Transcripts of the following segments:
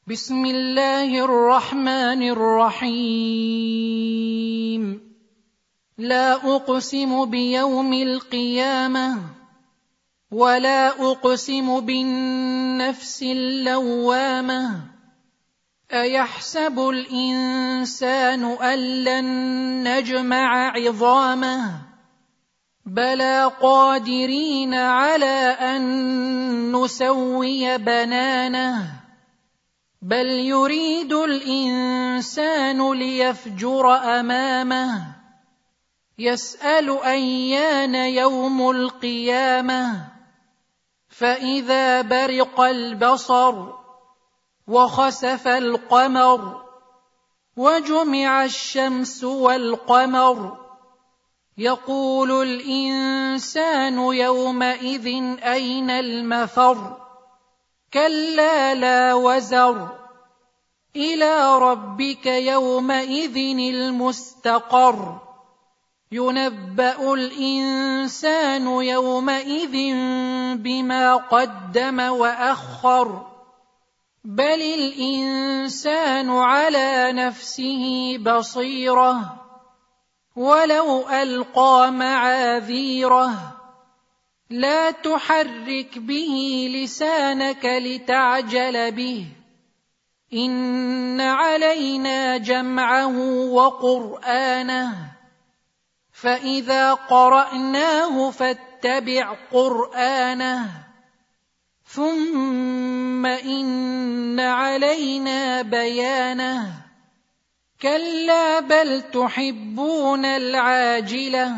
بسم الله الرحمن الرحيم. لا أقسم بيوم القيامة ولا أقسم بالنفس اللوامة. أيحسب الإنسان أن لن نجمع عظامه بلى قادرين على أن نسوي بنانه بل يريد الإنسان ليفجر أمامه يسأل أيان يوم القيامة فإذا برق البصر وخسف القمر وجمع الشمس والقمر يقول الإنسان يومئذ أين المفر كلا لا وزر إلى ربك يومئذ المستقر ينبأ الإنسان يومئذ بما قدم وأخر بل الإنسان على نفسه بصيرة ولو ألقى معاذيره لا تحرك به لسانك لتعجل به إن علينا جمعه وقرآنه فإذا قرأناه فاتبع قرآنه ثم إن علينا بيانه كلا بل تحبون العاجلة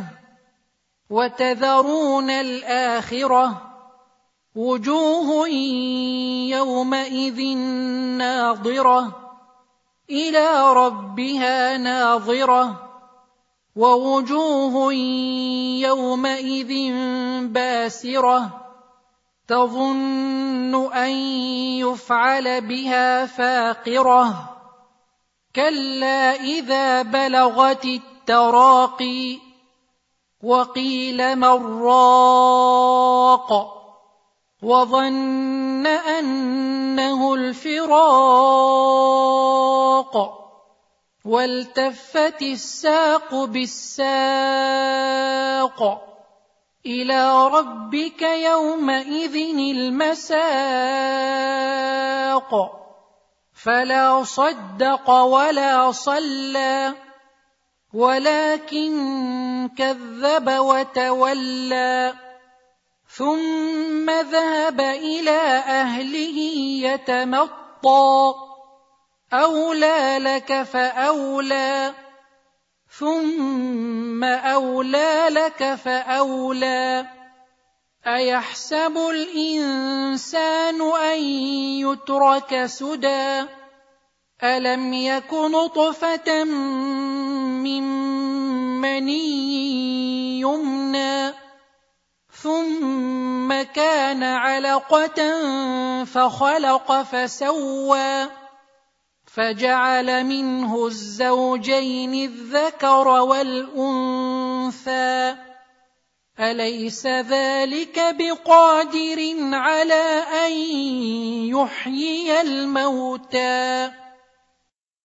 وتذرون الآخرة وجوه يومئذ ناظرة إلى ربها ناظرة ووجوه يومئذ باسرة تظن أن يفعل بها فاقرة كلا إذا بلغت التراقي وقيل من راق وظن أنه الفراق والتفت الساق بالساق إلى ربك يومئذ المساق فلا صدق ولا صلى ولكن كذب وتولى ثم ذهب إلى أهله يتمطى أولى لك فأولى ثم أولى لك فأولى أيحسب الإنسان أن يترك سدى ألم يك نطفة من مني يمنى ثم كان علقة فخلق فسوى فجعل منه الزوجين الذكر والأنثى أليس ذلك بقادر على أن يحيي الموتى